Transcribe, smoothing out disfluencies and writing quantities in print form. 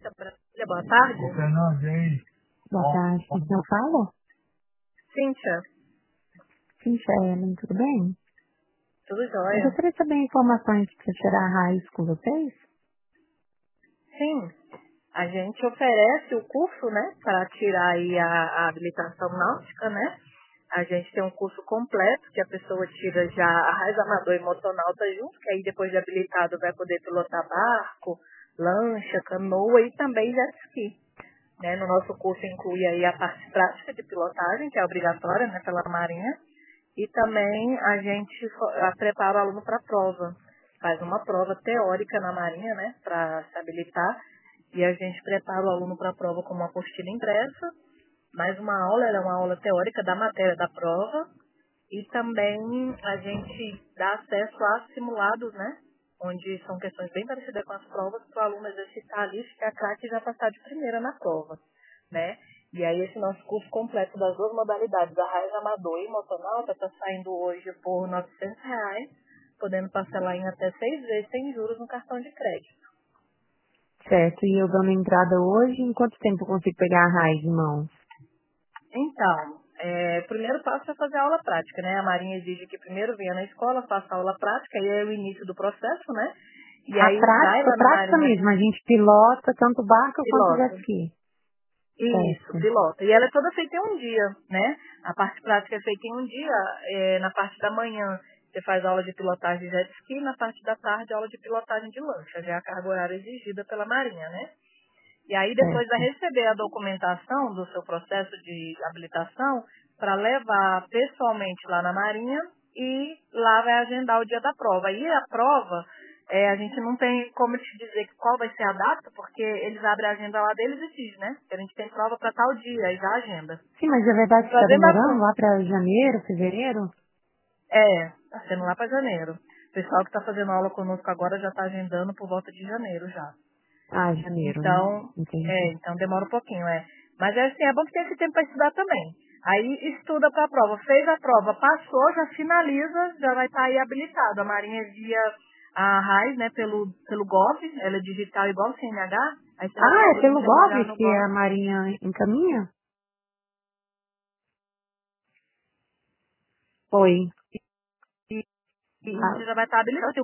Brasília, boa tarde. Boa tarde, com quem eu falo? Cíntia, Cíntia Ellen, tudo bem? tudo Eu jóia? gostaria de saber informações para tirar a raiz com vocês. Sim, a gente oferece o curso, né, para tirar aí a habilitação náutica, né? A gente tem um curso completo que a pessoa tira já a raiz amador e motonauta junto, que aí depois de habilitado vai poder pilotar barco, lancha, canoa e também jet ski. Né? No nosso curso inclui aí a parte prática de pilotagem, que é obrigatória, né, pela Marinha, e também a gente prepara o aluno para a prova. Faz uma prova teórica na Marinha, né, para se habilitar, e a gente prepara o aluno para a prova com uma apostila impressa, mais uma aula, ela é uma aula teórica da matéria da prova, e também a gente dá acesso a simulados, né, onde são questões bem parecidas com as provas, para o aluno exercitar ali, ficar craque e já passar de primeira na prova, né. E aí esse nosso curso completo das duas modalidades, a raiz amador e motonauta, está saindo hoje por R$ 900, podendo parcelar em até 6 vezes sem juros no cartão de crédito. Certo, e eu dando entrada hoje, em quanto tempo eu consigo pegar a raiz em mãos? Então, o primeiro passo é fazer a aula prática, né? A Marinha exige que primeiro venha na escola, faça a aula prática, e é o início do processo, né? E A aí vai prática, lá na prática Marinha, mesmo, a gente pilota tanto barco quanto jet pilota. ski. Isso, Certo, pilota. E ela é toda feita em um dia, né? A parte prática é feita em um dia, na parte da manhã você faz aula de pilotagem de jet ski, na parte da tarde aula de pilotagem de lancha, já é a carga horária exigida pela Marinha, né? E aí depois vai certo. receber a documentação do seu processo de habilitação para levar pessoalmente lá na Marinha e lá vai agendar o dia da prova. E a prova, a gente não tem como te dizer qual vai ser a data, porque eles abrem a agenda lá deles e diz, né? Que a gente tem prova para tal dia, aí já agenda. Sim, mas é verdade que está Fazendo a demorando prova. lá para janeiro, fevereiro? Tá sendo lá para janeiro. O pessoal que está fazendo aula conosco agora já está agendando por volta de janeiro já. Ah, janeiro, né? Então, Entendi. então demora um pouquinho, Mas é assim, é bom que tem esse tempo para estudar também. Aí estuda para a prova, fez a prova, passou, já finaliza, já vai estar aí habilitado. A Marinha envia a RAIS, né, pelo Gov, ela é digital igual o CNH, aí você vai Ah, é conseguir pelo já olhar GOV no que Gov. a Marinha encaminha? Oi. E Ah, você já vai estar habilitado.